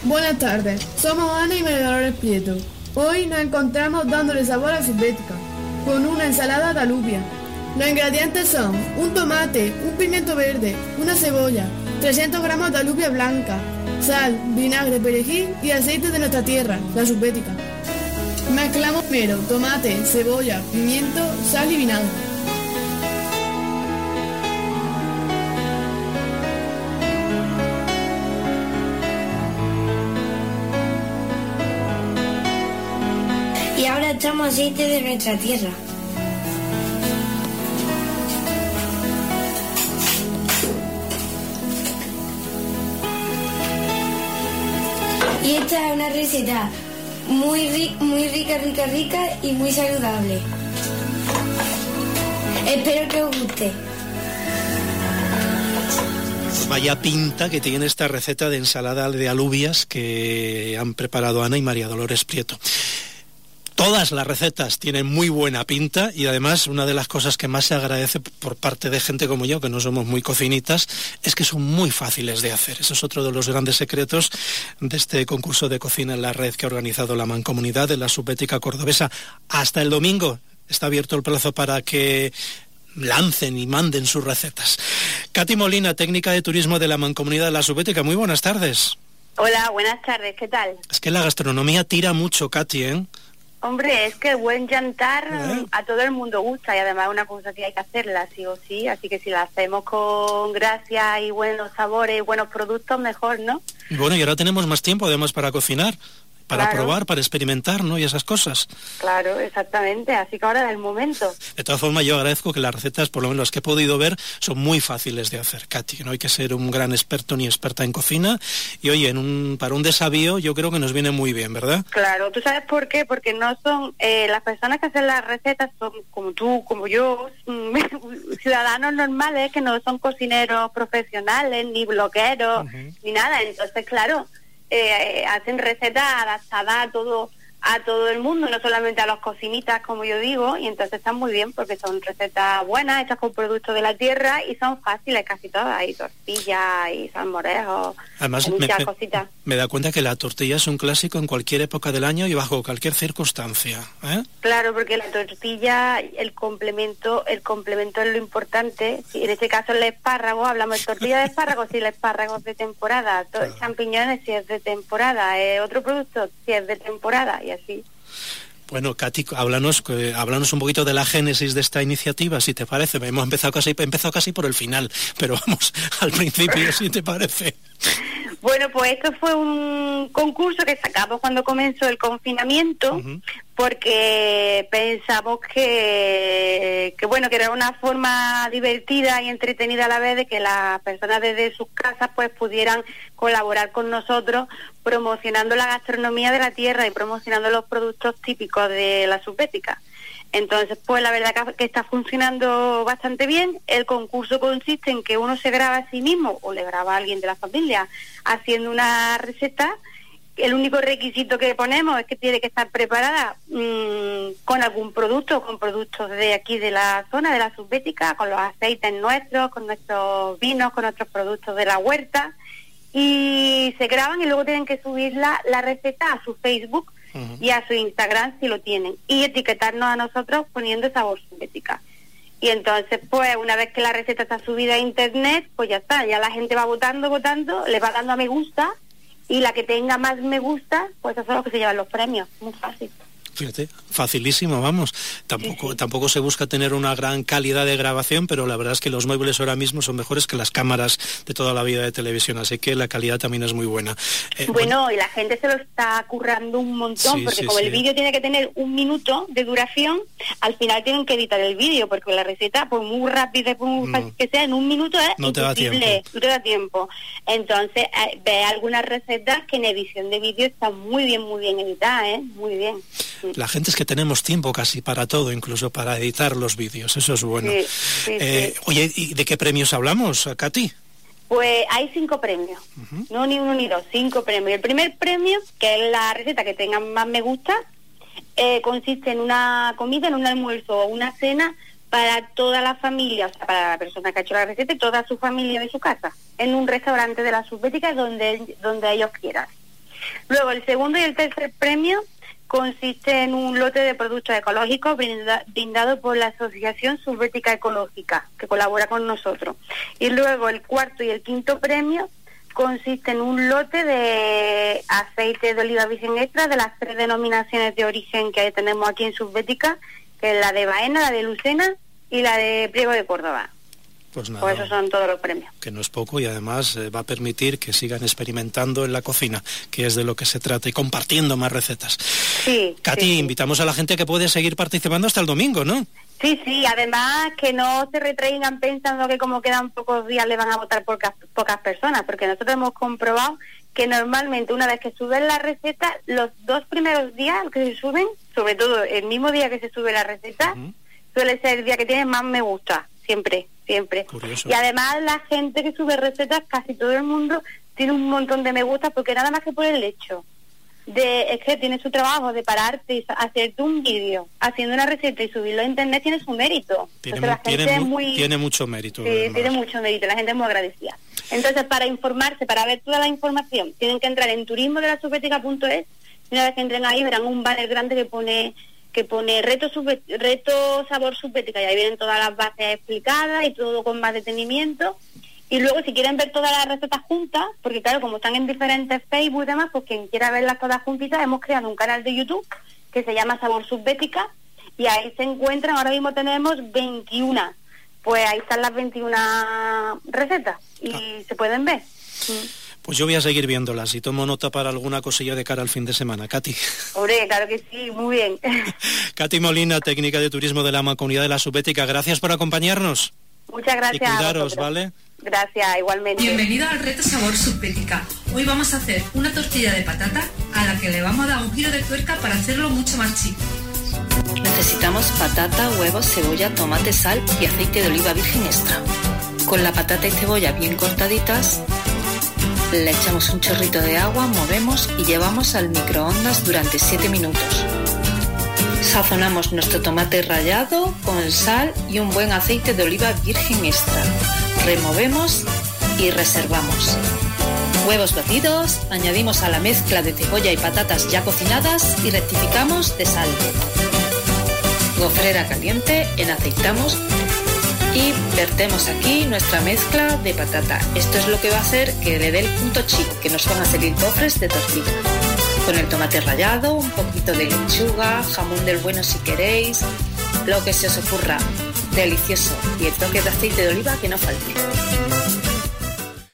Buenas tardes, somos Ana y María Dolores Prieto. Hoy nos encontramos dándole sabor a Subbética, con una ensalada de alubia. Los ingredientes son un tomate, un pimiento verde, una cebolla, 300 gramos de alubia blanca, sal, vinagre, perejil y aceite de nuestra tierra, la Subbética. Mezclamos primero tomate, cebolla, pimiento, sal y vinagre. Y ahora echamos aceite de nuestra tierra. Y esta es una receta muy rica y muy saludable. Espero que os guste. Vaya pinta que tiene esta receta de ensalada de alubias que han preparado Ana y María Dolores Prieto. Todas las recetas tienen muy buena pinta y además una de las cosas que más se agradece por parte de gente como yo, que no somos muy cocinitas, es que son muy fáciles de hacer. Eso es otro de los grandes secretos de este concurso de cocina en la red que ha organizado la Mancomunidad de la Subbética Cordobesa. Hasta el domingo está abierto el plazo para que lancen y manden sus recetas. Katy Molina, técnica de turismo de la Mancomunidad de la Subbética. Muy buenas tardes. Hola, buenas tardes, ¿qué tal? Es que la gastronomía tira mucho, Katy, ¿eh? Hombre, es que el buen llantar a todo el mundo gusta y además es una cosa que hay que hacerla sí o sí, así que si la hacemos con gracia y buenos sabores y buenos productos, mejor, ¿no? Bueno, y ahora tenemos más tiempo además para cocinar, para probar, para experimentar, ¿no? Y esas cosas. Claro, exactamente, así que ahora es el momento. De todas formas, yo agradezco que las recetas, por lo menos las que he podido ver, son muy fáciles de hacer, Katy. No hay que ser un gran experto ni experta en cocina. Y oye, para un desavío yo creo que nos viene muy bien, ¿verdad? Claro, ¿tú sabes por qué? Porque no son, las personas que hacen las recetas son como tú, como yo, ciudadanos normales que no son cocineros profesionales, ni blogueros, ni nada. Entonces, claro, hacen recetas adaptadas a todo el mundo, no solamente a los cocinitas, como yo digo, y entonces están muy bien porque son recetas buenas, hechas con productos de la tierra y son fáciles casi todas, hay tortillas y salmorejos, además muchas cositas. Me da cuenta que la tortilla es un clásico en cualquier época del año y bajo cualquier circunstancia, ¿eh? Claro, porque la tortilla, el complemento es lo importante. Si en este caso el espárrago, hablamos de tortilla de espárragos, si el espárrago es de temporada, claro. Champiñones si es de temporada, otro producto si es de temporada y así. Bueno, Katy, háblanos un poquito de la génesis de esta iniciativa, si te parece. Hemos empezado casi por el final, pero vamos al principio, si te parece. Bueno, pues esto fue un concurso que sacamos cuando comenzó el confinamiento, porque pensamos que era una forma divertida y entretenida a la vez de que las personas desde sus casas pues pudieran colaborar con nosotros promocionando la gastronomía de la tierra y promocionando los productos típicos de la Subbética. Entonces, pues la verdad que está funcionando bastante bien. El concurso consiste en que uno se graba a sí mismo o le graba a alguien de la familia haciendo una receta. El único requisito que ponemos es que tiene que estar preparada con algún producto, con productos de aquí de la zona, de la Subbética, con los aceites nuestros, con nuestros vinos, con nuestros productos de la huerta. Y se graban y luego tienen que subir la receta a su Facebook y a su Instagram si lo tienen, y etiquetarnos a nosotros poniendo Sabor Subbética. Y entonces, pues, una vez que la receta está subida a internet, pues ya está, ya la gente va votando, le va dando a me gusta, y la que tenga más me gusta, pues esos son los que se llevan los premios. Muy fácil. Fíjate, facilísimo, vamos. Tampoco se busca tener una gran calidad de grabación, pero la verdad es que los muebles ahora mismo son mejores que las cámaras de toda la vida de televisión, así que la calidad también es muy buena. Bueno, y la gente se lo está currando un montón, porque como el vídeo tiene que tener 1 minuto de duración, al final tienen que editar el vídeo, porque la receta, por muy rápida que sea, en 1 minuto es imposible, no te da tiempo. Entonces, ve algunas recetas que en edición de vídeo están muy bien editadas, muy bien. La gente es que tenemos tiempo casi para todo, incluso para editar los vídeos, eso es bueno. Sí. Oye, ¿y de qué premios hablamos, Katy? Pues hay 5 premios, no ni 1 ni 2, 5 premios. El primer premio, que es la receta que tenga más me gusta, consiste en una comida, en un almuerzo o una cena para toda la familia, o sea, para la persona que ha hecho la receta y toda su familia de su casa, en un restaurante de la Subbética donde ellos quieran. Luego, el segundo y el tercer premio consiste en un lote de productos ecológicos brindado por la Asociación Subbética Ecológica, que colabora con nosotros. Y luego el cuarto y el quinto premio consiste en un lote de aceite de oliva virgen extra de las 3 denominaciones de origen que tenemos aquí en Subbética, que es la de Baena, la de Lucena y la de Priego de Córdoba. Pues nada, pues esos son todos los premios. Que no es poco y además va a permitir que sigan experimentando en la cocina, que es de lo que se trata, y compartiendo más recetas. Sí. Katy, sí. Invitamos a la gente que puede seguir participando hasta el domingo, ¿no? Sí, además que no se retraigan pensando que como quedan pocos días le van a votar pocas personas, porque nosotros hemos comprobado que normalmente una vez que suben la receta, los 2 primeros días que se suben, sobre todo el mismo día que se sube la receta, suele ser el día que tiene más me gusta, siempre. Curioso. Y además la gente que sube recetas, casi todo el mundo tiene un montón de me gusta, porque nada más que por el hecho es que tiene su trabajo de pararte y hacerte un vídeo haciendo una receta y subirlo a internet, tiene su mérito. Tiene mucho mérito. Sí, tiene mucho mérito, la gente es muy agradecida. Entonces, para informarse, para ver toda la información, tienen que entrar en turismodelasubbética.es, y una vez que entren ahí verán un banner grande que pone reto sabor subbética, y ahí vienen todas las bases explicadas y todo con más detenimiento. Y luego, si quieren ver todas las recetas juntas, porque claro, como están en diferentes Facebook y demás, pues quien quiera verlas todas juntitas, hemos creado un canal de YouTube que se llama Sabor Subbética, y ahí se encuentran, ahora mismo tenemos 21, pues ahí están las 21 recetas y se pueden ver. Pues yo voy a seguir viéndolas y tomo nota para alguna cosilla de cara al fin de semana. Katy. Hombre, claro que sí, muy bien. Katy Molina, técnica de turismo de la Mancomunidad de la Subbética, gracias por acompañarnos. Muchas gracias. Y cuidaros, ¿vale? Gracias, igualmente. Bienvenido al reto Sabor Subbética. Hoy vamos a hacer una tortilla de patata a la que le vamos a dar un giro de tuerca para hacerlo mucho más chico. Necesitamos patata, huevos, cebolla, tomate, sal y aceite de oliva virgen extra. Con la patata y cebolla bien cortaditas, le echamos un chorrito de agua, movemos y llevamos al microondas durante 7 minutos. Sazonamos nuestro tomate rallado con sal y un buen aceite de oliva virgen extra. Removemos y reservamos. Huevos batidos, añadimos a la mezcla de cebolla y patatas ya cocinadas y rectificamos de sal. Gofrera caliente, enaceitamos y vertemos aquí nuestra mezcla de patata. Esto es lo que va a hacer que le dé el punto chic, que nos van a salir gofres de tortilla. Con el tomate rallado, un poquito de lechuga, jamón del bueno si queréis, lo que se os ocurra. Delicioso. Y el toque de aceite de oliva que no falte.